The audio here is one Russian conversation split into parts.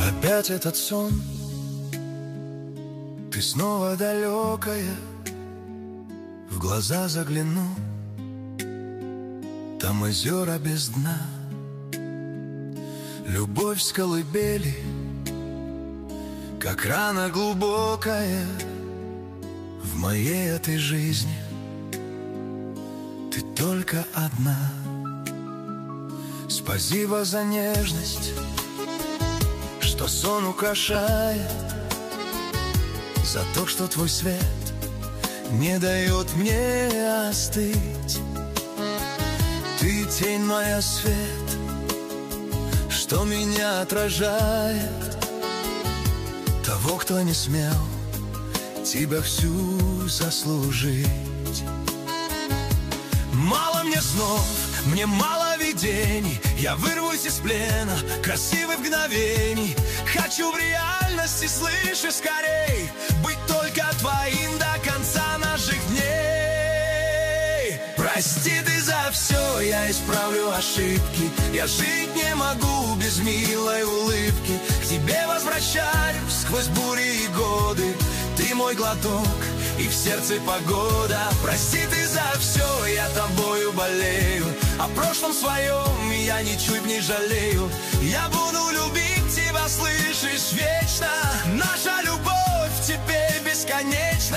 Опять этот сон, ты снова далекая. В глаза загляну, там озера без дна. Любовь с колыбели, как рана глубокая. В моей этой жизни ты только одна. Спасибо за нежность, что сон украшает, за то, что твой свет не дает мне остыть. Ты тень моя, свет, что меня отражает, того, кто не смел тебя всю заслужить. Мало мне снов, мне мало видений. Я вырвусь из плена красивых мгновений. Хочу в реальности, слышишь, скорей быть только твоим до конца наших дней. Прости ты за все, я исправлю ошибки. Я жить не могу без милой улыбки. К тебе возвращаюсь сквозь бури и годы. Ты мой глоток, и в сердце погода. Прости ты за все, я тобою болею. О прошлом своем я ничуть не жалею. Я буду любить тебя, слышишь, вечно. Наша любовь теперь бесконечна.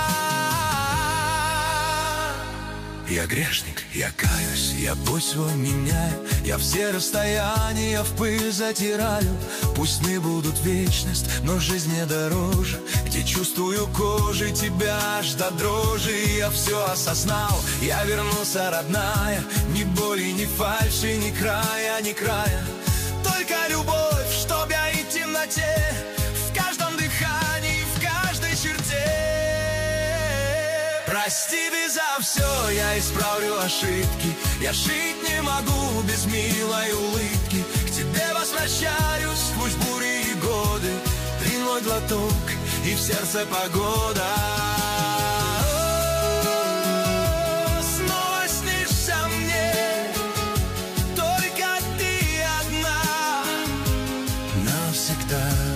Я грешник, я каюсь, я путь свой меняю. Я все расстояния в пыль затираю. Пусть сны будут вечность, но жизнь мне дороже. Где чувствую кожей тебя аж до дрожи. Я все осознал, я вернулся, родная. Ни боли, ни фальши, ни края, ни края. Только любовь, чтоб я и в темноте, в каждом дыхании, в каждой черте. Прости ты за все, я исправлю ошибки. Я жить не могу без милой улыбки. К тебе возвращаюсь сквозь бури и годы. Ты мой глоток, и в сердце погода. Снова снишься мне, только ты одна навсегда.